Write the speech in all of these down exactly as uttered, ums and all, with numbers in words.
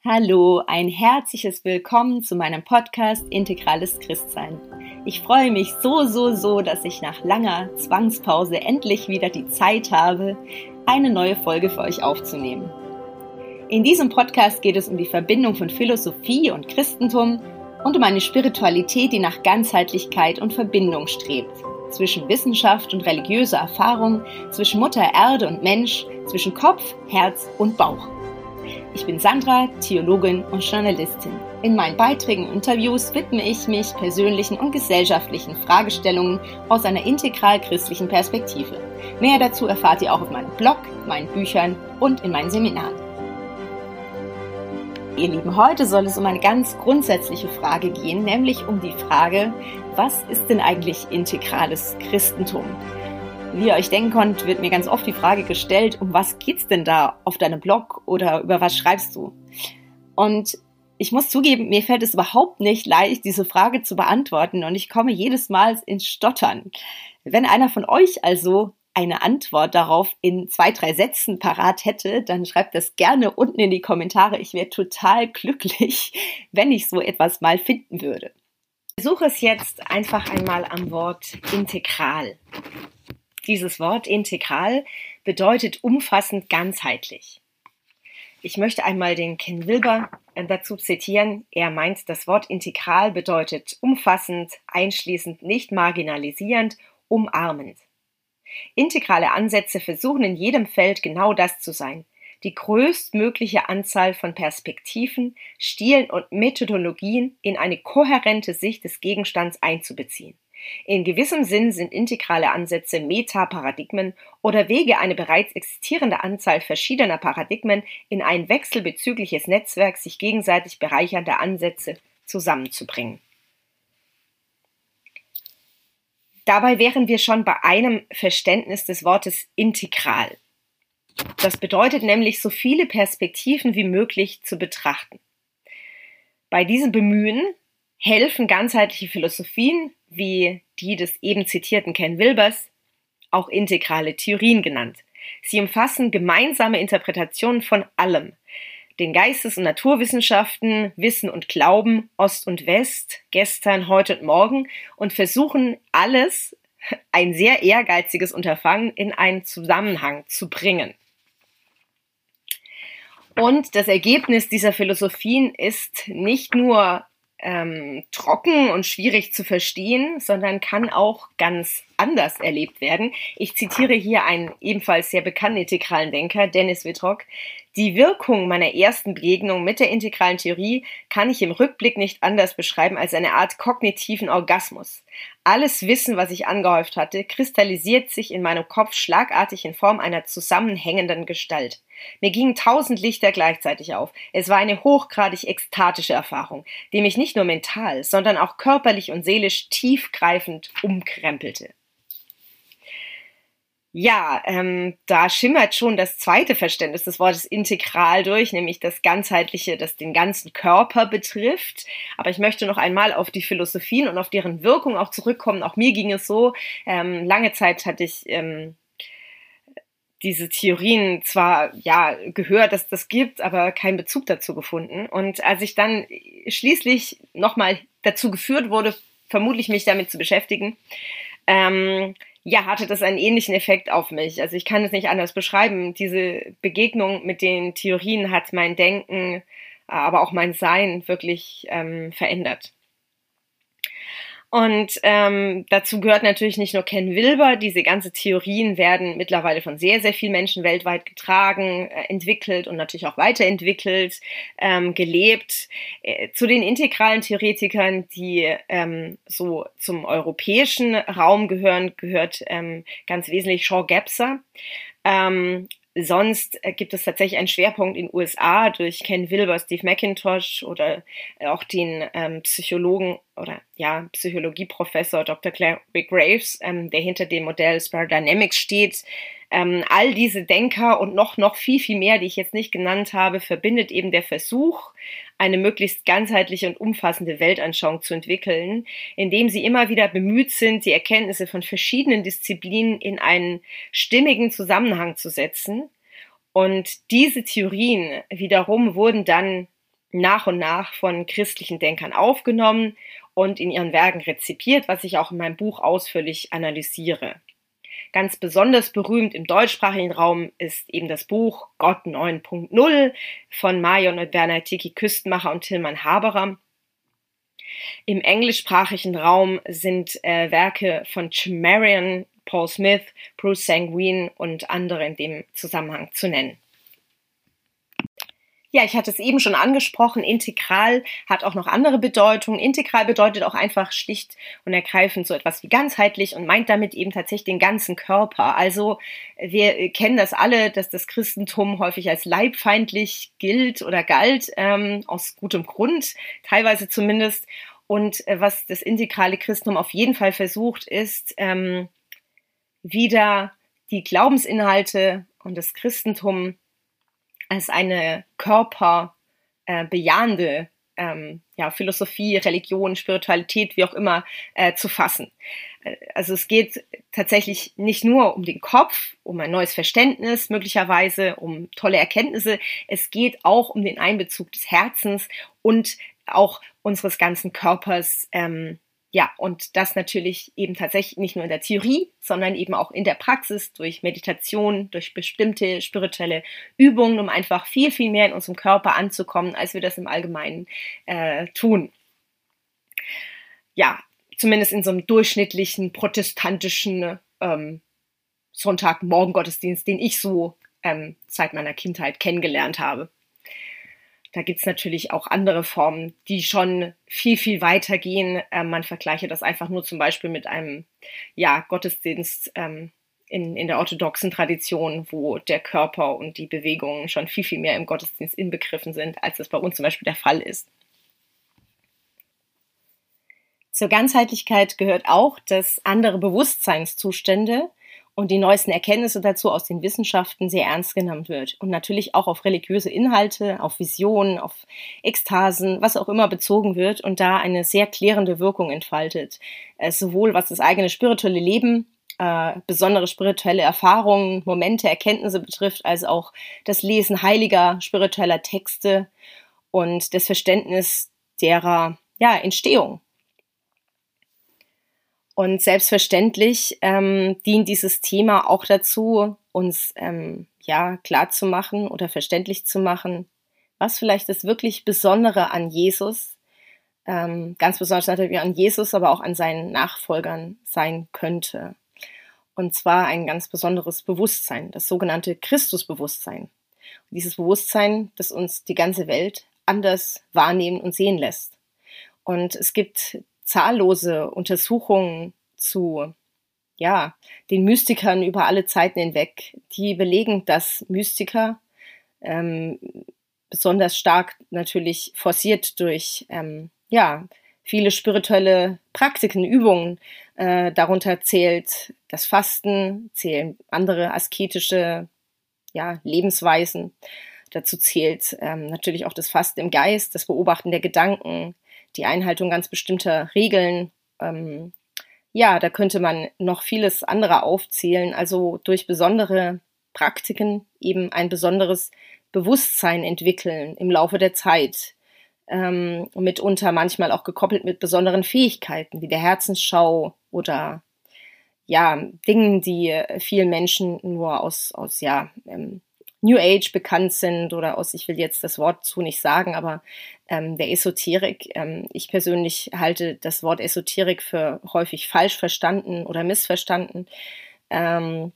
Hallo, ein herzliches Willkommen zu meinem Podcast Integrales Christsein. Ich freue mich so, so, so, dass ich nach langer Zwangspause endlich wieder die Zeit habe, eine neue Folge für euch aufzunehmen. In diesem Podcast geht es um die Verbindung von Philosophie und Christentum und um eine Spiritualität, die nach Ganzheitlichkeit und Verbindung strebt. Zwischen Wissenschaft und religiöser Erfahrung, zwischen Mutter Erde und Mensch, zwischen Kopf, Herz und Bauch. Ich bin Sandra, Theologin und Journalistin. In meinen Beiträgen und Interviews widme ich mich persönlichen und gesellschaftlichen Fragestellungen aus einer integral-christlichen Perspektive. Mehr dazu erfahrt ihr auch auf meinem Blog, meinen Büchern und in meinen Seminaren. Ihr Lieben, heute soll es um eine ganz grundsätzliche Frage gehen, nämlich um die Frage, was ist denn eigentlich integrales Christentum? Wie ihr euch denken könnt, wird mir ganz oft die Frage gestellt, um was geht's denn da auf deinem Blog oder über was schreibst du? Und ich muss zugeben, mir fällt es überhaupt nicht leicht, diese Frage zu beantworten und ich komme jedes Mal ins Stottern. Wenn einer von euch also eine Antwort darauf in zwei, drei Sätzen parat hätte, dann schreibt das gerne unten in die Kommentare. Ich wäre total glücklich, wenn ich so etwas mal finden würde. Ich versuche es jetzt einfach einmal am Wort integral. Dieses Wort integral bedeutet umfassend ganzheitlich. Ich möchte einmal den Ken Wilber dazu zitieren. Er meint, das Wort integral bedeutet umfassend, einschließend, nicht marginalisierend, umarmend. Integrale Ansätze versuchen in jedem Feld genau das zu sein. Die größtmögliche Anzahl von Perspektiven, Stilen und Methodologien in eine kohärente Sicht des Gegenstands einzubeziehen. In gewissem Sinn sind integrale Ansätze Metaparadigmen oder Wege, eine bereits existierende Anzahl verschiedener Paradigmen in ein wechselbezügliches Netzwerk sich gegenseitig bereichernde Ansätze zusammenzubringen. Dabei wären wir schon bei einem Verständnis des Wortes integral. Das bedeutet nämlich, so viele Perspektiven wie möglich zu betrachten. Bei diesem Bemühen helfen ganzheitliche Philosophien, wie die des eben zitierten Ken Wilbers, auch integrale Theorien genannt. Sie umfassen gemeinsame Interpretationen von allem, den Geistes- und Naturwissenschaften, Wissen und Glauben, Ost und West, gestern, heute und morgen und versuchen alles, ein sehr ehrgeiziges Unterfangen, in einen Zusammenhang zu bringen. Und das Ergebnis dieser Philosophien ist nicht nur ähm, trocken und schwierig zu verstehen, sondern kann auch ganz anders erlebt werden. Ich zitiere hier einen ebenfalls sehr bekannten integralen Denker, Dennis Wittrock. Die Wirkung meiner ersten Begegnung mit der integralen Theorie kann ich im Rückblick nicht anders beschreiben als eine Art kognitiven Orgasmus. Alles Wissen, was ich angehäuft hatte, kristallisiert sich in meinem Kopf schlagartig in Form einer zusammenhängenden Gestalt. Mir gingen tausend Lichter gleichzeitig auf. Es war eine hochgradig ekstatische Erfahrung, die mich nicht nur mental, sondern auch körperlich und seelisch tiefgreifend umkrempelte. Ja, ähm, da schimmert schon das zweite Verständnis des Wortes integral durch, nämlich das Ganzheitliche, das den ganzen Körper betrifft. Aber ich möchte noch einmal auf die Philosophien und auf deren Wirkung auch zurückkommen. Auch mir ging es so, ähm, lange Zeit hatte ich ähm, diese Theorien zwar ja gehört, dass das gibt, aber keinen Bezug dazu gefunden. Und als ich dann schließlich nochmal dazu geführt wurde, vermutlich mich damit zu beschäftigen, ähm, ja, hatte das einen ähnlichen Effekt auf mich. Also ich kann es nicht anders beschreiben. Diese Begegnung mit den Theorien hat mein Denken, aber auch mein Sein wirklich ähm, verändert. Und ähm, dazu gehört natürlich nicht nur Ken Wilber. Diese ganzen Theorien werden mittlerweile von sehr, sehr vielen Menschen weltweit getragen, äh, entwickelt und natürlich auch weiterentwickelt, ähm, gelebt. Äh, zu den integralen Theoretikern, die ähm, so zum europäischen Raum gehören, gehört ähm, ganz wesentlich Jean Gebser. Ähm, Sonst gibt es tatsächlich einen Schwerpunkt in den U S A durch Ken Wilber, Steve McIntosh oder auch den ähm, Psychologen oder ja Psychologieprofessor Doktor Claire Graves, ähm, der hinter dem Modell Spiral Dynamics steht. Ähm, all diese Denker und noch noch viel viel mehr, die ich jetzt nicht genannt habe, verbindet eben der Versuch, eine möglichst ganzheitliche und umfassende Weltanschauung zu entwickeln, indem sie immer wieder bemüht sind, die Erkenntnisse von verschiedenen Disziplinen in einen stimmigen Zusammenhang zu setzen. Und diese Theorien wiederum wurden dann nach und nach von christlichen Denkern aufgenommen und in ihren Werken rezipiert, was ich auch in meinem Buch ausführlich analysiere. Ganz besonders berühmt im deutschsprachigen Raum ist eben das Buch Gott neun Punkt null von Marion und Werner Tiki Küstenmacher und Tilman Haberer. Im englischsprachigen Raum sind äh, Werke von Jim Marion, Paul Smith, Bruce Sanguine und andere in dem Zusammenhang zu nennen. Ja, ich hatte es eben schon angesprochen, integral hat auch noch andere Bedeutungen. Integral bedeutet auch einfach schlicht und ergreifend so etwas wie ganzheitlich und meint damit eben tatsächlich den ganzen Körper. Also wir kennen das alle, dass das Christentum häufig als leibfeindlich gilt oder galt, ähm, aus gutem Grund, teilweise zumindest. Und äh, was das integrale Christentum auf jeden Fall versucht, ist ähm, wieder die Glaubensinhalte und das Christentum als eine körperbejahende äh, ähm, ja, Philosophie, Religion, Spiritualität, wie auch immer, äh, zu fassen. Also es geht tatsächlich nicht nur um den Kopf, um ein neues Verständnis, möglicherweise um tolle Erkenntnisse. Es geht auch um den Einbezug des Herzens und auch unseres ganzen Körpers, ähm, ja, und das natürlich eben tatsächlich nicht nur in der Theorie, sondern eben auch in der Praxis durch Meditation, durch bestimmte spirituelle Übungen, um einfach viel, viel mehr in unserem Körper anzukommen, als wir das im Allgemeinen äh, tun. Ja, zumindest in so einem durchschnittlichen protestantischen ähm, Sonntagmorgen-Gottesdienst, den ich so ähm, seit meiner Kindheit kennengelernt habe. Da gibt es natürlich auch andere Formen, die schon viel, viel weiter gehen. Ähm, man vergleiche das einfach nur zum Beispiel mit einem ja, Gottesdienst ähm, in, in der orthodoxen Tradition, wo der Körper und die Bewegungen schon viel, viel mehr im Gottesdienst inbegriffen sind, als das bei uns zum Beispiel der Fall ist. Zur Ganzheitlichkeit gehört auch, dass andere Bewusstseinszustände und die neuesten Erkenntnisse dazu aus den Wissenschaften sehr ernst genommen wird und natürlich auch auf religiöse Inhalte, auf Visionen, auf Ekstasen, was auch immer bezogen wird und da eine sehr klärende Wirkung entfaltet. Äh, sowohl was das eigene spirituelle Leben, äh, besondere spirituelle Erfahrungen, Momente, Erkenntnisse betrifft, als auch das Lesen heiliger spiritueller Texte und das Verständnis derer ja, Entstehung. Und selbstverständlich ähm, dient dieses Thema auch dazu, uns ähm, ja klar zu machen oder verständlich zu machen, was vielleicht das wirklich Besondere an Jesus, ähm, ganz besonders natürlich an Jesus, aber auch an seinen Nachfolgern sein könnte. Und zwar ein ganz besonderes Bewusstsein, das sogenannte Christusbewusstsein. Und dieses Bewusstsein, das uns die ganze Welt anders wahrnehmen und sehen lässt. Und es gibt zahllose Untersuchungen zu ja, den Mystikern über alle Zeiten hinweg, die belegen, dass Mystiker ähm, besonders stark natürlich forciert durch ähm, ja, viele spirituelle Praktiken, Übungen, äh, darunter zählt das Fasten, zählen andere asketische ja, Lebensweisen, dazu zählt ähm, natürlich auch das Fasten im Geist, das Beobachten der Gedanken, die Einhaltung ganz bestimmter Regeln. Ähm, ja, da könnte man noch vieles andere aufzählen. Also durch besondere Praktiken eben ein besonderes Bewusstsein entwickeln im Laufe der Zeit. Ähm, mitunter manchmal auch gekoppelt mit besonderen Fähigkeiten, wie der Herzensschau oder ja, Dingen, die vielen Menschen nur aus, aus ja, ähm, New Age bekannt sind oder aus, ich will jetzt das Wort zu nicht sagen, aber ähm, der Esoterik. Ähm, ich persönlich halte das Wort Esoterik für häufig falsch verstanden oder missverstanden. Ähm,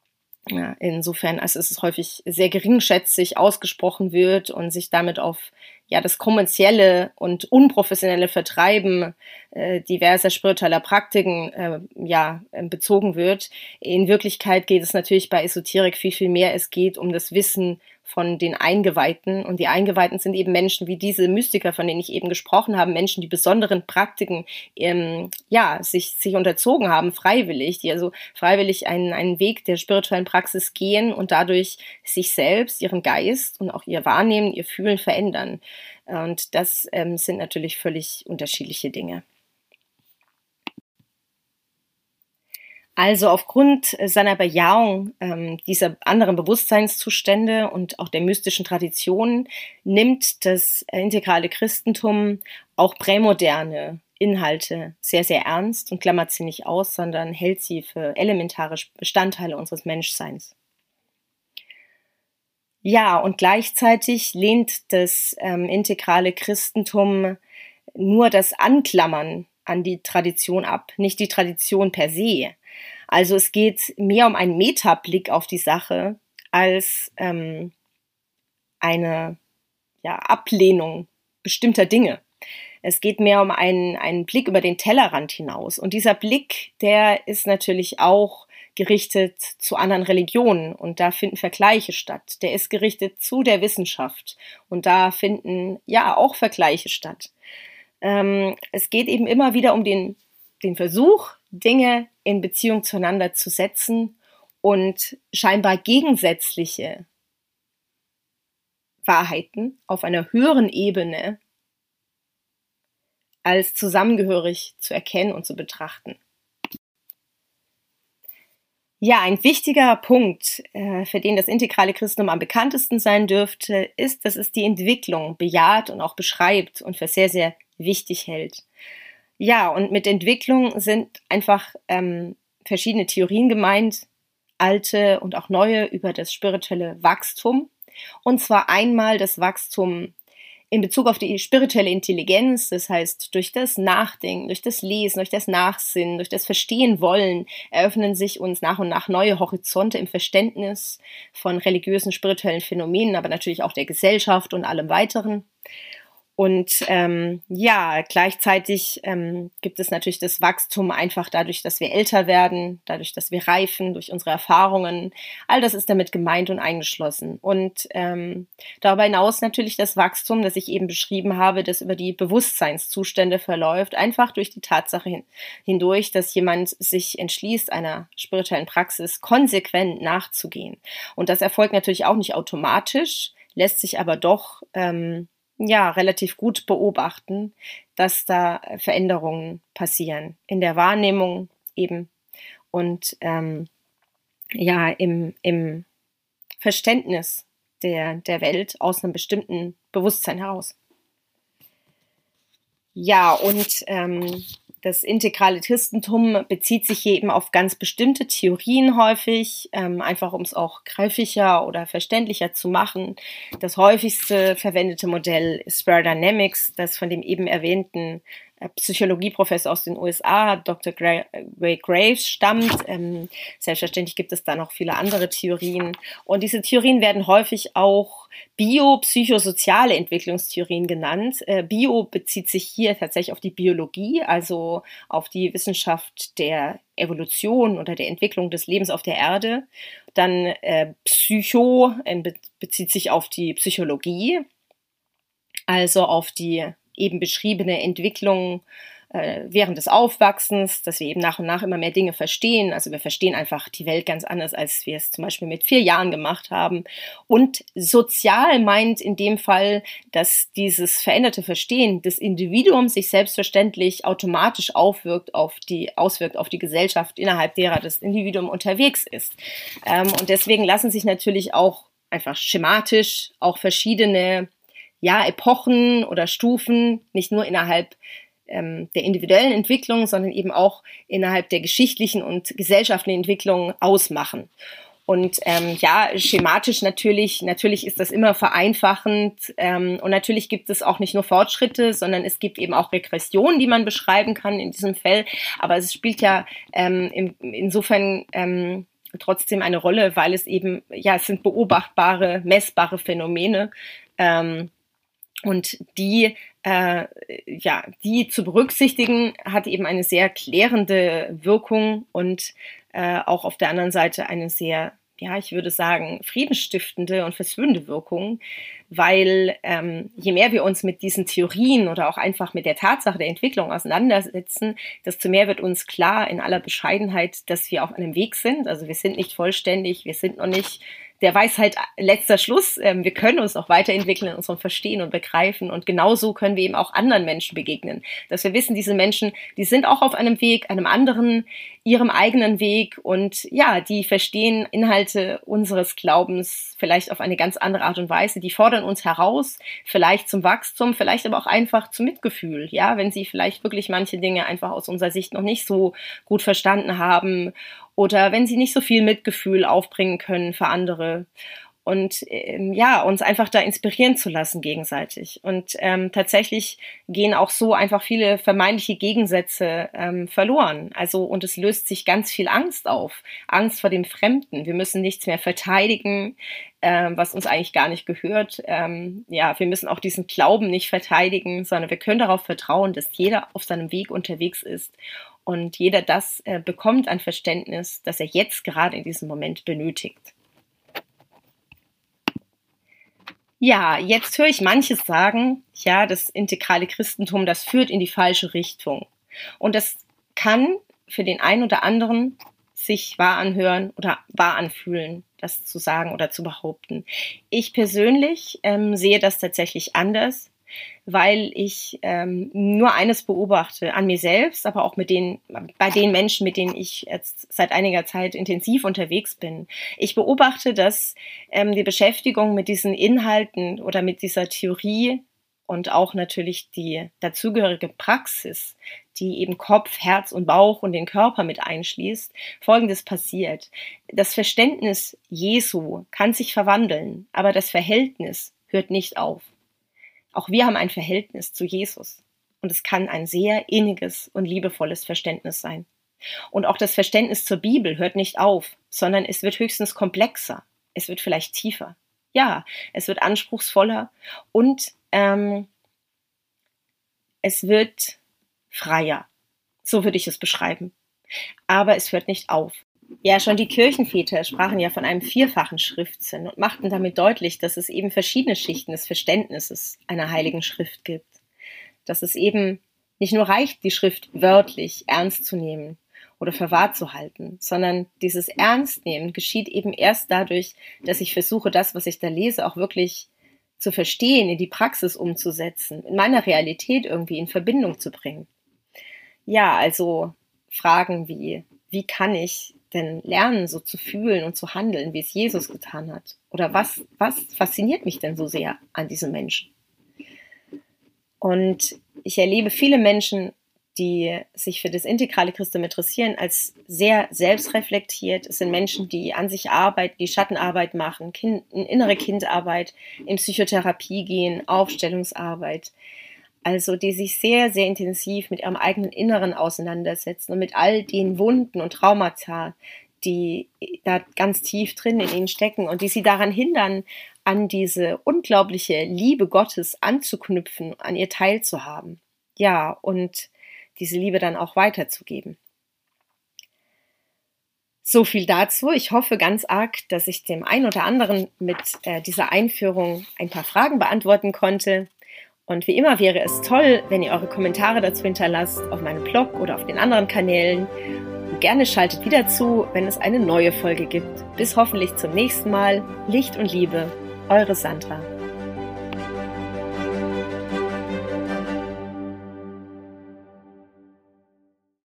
ja, insofern, also es ist häufig sehr geringschätzig ausgesprochen wird und sich damit auf ja das kommerzielle und unprofessionelle Vertreiben äh, diverser spiritueller Praktiken äh, ja bezogen wird. In Wirklichkeit geht es natürlich bei Esoterik viel, viel mehr. Es geht um das Wissen von den Eingeweihten. Und die Eingeweihten sind eben Menschen wie diese Mystiker, von denen ich eben gesprochen habe, Menschen, die besonderen Praktiken ähm, ja, sich, sich unterzogen haben, freiwillig, die also freiwillig einen, einen Weg der spirituellen Praxis gehen und dadurch sich selbst, ihren Geist und auch ihr Wahrnehmen, ihr Fühlen verändern. Und das ähm, sind natürlich völlig unterschiedliche Dinge. Also aufgrund seiner Bejahung ähm, dieser anderen Bewusstseinszustände und auch der mystischen Traditionen nimmt das integrale Christentum auch prämoderne Inhalte sehr, sehr ernst und klammert sie nicht aus, sondern hält sie für elementare Bestandteile unseres Menschseins. Ja, und gleichzeitig lehnt das ähm, integrale Christentum nur das Anklammern an die Tradition ab, nicht die Tradition per se. Also es geht mehr um einen Metablick auf die Sache als ähm, eine ja, Ablehnung bestimmter Dinge. Es geht mehr um einen, einen Blick über den Tellerrand hinaus. Und dieser Blick, der ist natürlich auch gerichtet zu anderen Religionen und da finden Vergleiche statt. Der ist gerichtet zu der Wissenschaft und da finden ja auch Vergleiche statt. Ähm, es geht eben immer wieder um den, den Versuch, Dinge in Beziehung zueinander zu setzen und scheinbar gegensätzliche Wahrheiten auf einer höheren Ebene als zusammengehörig zu erkennen und zu betrachten. Ja, ein wichtiger Punkt, äh, für den das integrale Christentum am bekanntesten sein dürfte, ist, dass es die Entwicklung bejaht und auch beschreibt und für sehr, sehr wichtig hält. Ja, und mit Entwicklung sind einfach ähm, verschiedene Theorien gemeint, alte und auch neue, über das spirituelle Wachstum. Und zwar einmal das Wachstum in Bezug auf die spirituelle Intelligenz, das heißt durch das Nachdenken, durch das Lesen, durch das Nachsinnen, durch das Verstehen wollen, eröffnen sich uns nach und nach neue Horizonte im Verständnis von religiösen, spirituellen Phänomenen, aber natürlich auch der Gesellschaft und allem Weiteren. Und ähm, ja, gleichzeitig ähm, gibt es natürlich das Wachstum einfach dadurch, dass wir älter werden, dadurch, dass wir reifen, durch unsere Erfahrungen. All das ist damit gemeint und eingeschlossen. Und ähm, darüber hinaus natürlich das Wachstum, das ich eben beschrieben habe, das über die Bewusstseinszustände verläuft, einfach durch die Tatsache hin, hindurch, dass jemand sich entschließt, einer spirituellen Praxis konsequent nachzugehen. Und das erfolgt natürlich auch nicht automatisch, lässt sich aber doch ähm, ja, relativ gut beobachten, dass da Veränderungen passieren in der Wahrnehmung eben und ähm, ja, im, im Verständnis der, der Welt aus einem bestimmten Bewusstsein heraus. Ja, und ähm, das integrale Christentum bezieht sich hier eben auf ganz bestimmte Theorien häufig, ähm, einfach um es auch griffiger oder verständlicher zu machen. Das häufigste verwendete Modell ist Spirit Dynamics, das von dem eben erwähnten äh, Psychologieprofessor aus den U S A, Doktor Ray Graves, stammt. Ähm, selbstverständlich gibt es da noch viele andere Theorien. Und diese Theorien werden häufig auch biopsychosoziale Entwicklungstheorien genannt. Äh, Bio bezieht sich hier tatsächlich auf die Biologie, also auf die Wissenschaft der Evolution oder der Entwicklung des Lebens auf der Erde. Dann äh, Psycho äh, be- bezieht sich auf die Psychologie, also auf die eben beschriebene Entwicklung äh, während des Aufwachsens, dass wir eben nach und nach immer mehr Dinge verstehen. Also wir verstehen einfach die Welt ganz anders, als wir es zum Beispiel mit vier Jahren gemacht haben. Und sozial meint in dem Fall, dass dieses veränderte Verstehen des Individuums sich selbstverständlich automatisch aufwirkt auf die, auswirkt auf die Gesellschaft, innerhalb derer das Individuum unterwegs ist. Ähm, und deswegen lassen sich natürlich auch einfach schematisch auch verschiedene ja, Epochen oder Stufen, nicht nur innerhalb ähm, der individuellen Entwicklung, sondern eben auch innerhalb der geschichtlichen und gesellschaftlichen Entwicklung ausmachen. Und ähm, ja, schematisch natürlich, natürlich ist das immer vereinfachend ähm, und natürlich gibt es auch nicht nur Fortschritte, sondern es gibt eben auch Regressionen, die man beschreiben kann in diesem Feld. Aber es spielt ja ähm, in, insofern ähm, trotzdem eine Rolle, weil es eben, ja, es sind beobachtbare, messbare Phänomene. Ähm, Und die, äh, ja, die zu berücksichtigen, hat eben eine sehr klärende Wirkung und äh, auch auf der anderen Seite eine sehr, ja, ich würde sagen, friedensstiftende und versöhnende Wirkung, weil ähm, je mehr wir uns mit diesen Theorien oder auch einfach mit der Tatsache der Entwicklung auseinandersetzen, desto mehr wird uns klar in aller Bescheidenheit, dass wir auf einem Weg sind. Also wir sind nicht vollständig, wir sind noch nicht der Weisheit letzter Schluss. Ähm, wir können uns auch weiterentwickeln in unserem Verstehen und Begreifen. Und genauso können wir eben auch anderen Menschen begegnen. Dass wir wissen, diese Menschen, die sind auch auf einem Weg, einem anderen, ihrem eigenen Weg. Und ja, die verstehen Inhalte unseres Glaubens vielleicht auf eine ganz andere Art und Weise. Die fordern uns heraus, vielleicht zum Wachstum, vielleicht aber auch einfach zum Mitgefühl. Ja, wenn sie vielleicht wirklich manche Dinge einfach aus unserer Sicht noch nicht so gut verstanden haben oder wenn sie nicht so viel Mitgefühl aufbringen können für andere. Und ähm, ja, uns einfach da inspirieren zu lassen gegenseitig. Und ähm, tatsächlich gehen auch so einfach viele vermeintliche Gegensätze ähm, verloren. Also und es löst sich ganz viel Angst auf. Angst vor dem Fremden. Wir müssen nichts mehr verteidigen, ähm, was uns eigentlich gar nicht gehört. Ähm, ja, wir müssen auch diesen Glauben nicht verteidigen, sondern wir können darauf vertrauen, dass jeder auf seinem Weg unterwegs ist und jeder das äh, bekommt an Verständnis, das er jetzt gerade in diesem Moment benötigt. Ja, jetzt höre ich manches sagen, ja, das integrale Christentum, das führt in die falsche Richtung. Und das kann für den einen oder anderen sich wahr anhören oder wahr anfühlen, das zu sagen oder zu behaupten. Ich persönlich ähm, sehe das tatsächlich anders, weil ich ähm, nur eines beobachte an mir selbst, aber auch mit den, bei den Menschen, mit denen ich jetzt seit einiger Zeit intensiv unterwegs bin. Ich beobachte, dass ähm, die Beschäftigung mit diesen Inhalten oder mit dieser Theorie und auch natürlich die dazugehörige Praxis, die eben Kopf, Herz und Bauch und den Körper mit einschließt, Folgendes passiert. Das Verständnis Jesu kann sich verwandeln, aber das Verhältnis hört nicht auf. Auch wir haben ein Verhältnis zu Jesus und es kann ein sehr inniges und liebevolles Verständnis sein. Und auch das Verständnis zur Bibel hört nicht auf, sondern es wird höchstens komplexer, es wird vielleicht tiefer. Ja, es wird anspruchsvoller und ähm, es wird freier. So würde ich es beschreiben. Aber es hört nicht auf. Ja, schon die Kirchenväter sprachen ja von einem vierfachen Schriftsinn und machten damit deutlich, dass es eben verschiedene Schichten des Verständnisses einer heiligen Schrift gibt. Dass es eben nicht nur reicht, die Schrift wörtlich ernst zu nehmen oder für wahr zu halten, sondern dieses Ernstnehmen geschieht eben erst dadurch, dass ich versuche, das, was ich da lese, auch wirklich zu verstehen, in die Praxis umzusetzen, in meiner Realität irgendwie in Verbindung zu bringen. Ja, also Fragen wie, wie kann ich denn lernen, so zu fühlen und zu handeln, wie es Jesus getan hat? Oder was, was fasziniert mich denn so sehr an diesem Menschen? Und ich erlebe viele Menschen, die sich für das integrale Christentum interessieren, als sehr selbstreflektiert. Es sind Menschen, die an sich arbeiten, die Schattenarbeit machen, kind, innere Kindarbeit, in Psychotherapie gehen, Aufstellungsarbeit. Also die sich sehr, sehr intensiv mit ihrem eigenen Inneren auseinandersetzen und mit all den Wunden und Traumata, die da ganz tief drin in ihnen stecken und die sie daran hindern, an diese unglaubliche Liebe Gottes anzuknüpfen, an ihr teilzuhaben. Ja, und diese Liebe dann auch weiterzugeben. So viel dazu. Ich hoffe ganz arg, dass ich dem einen oder anderen mit äh, dieser Einführung ein paar Fragen beantworten konnte. Und wie immer wäre es toll, wenn ihr eure Kommentare dazu hinterlasst auf meinem Blog oder auf den anderen Kanälen. Und gerne schaltet wieder zu, wenn es eine neue Folge gibt. Bis hoffentlich zum nächsten Mal. Licht und Liebe, eure Sandra.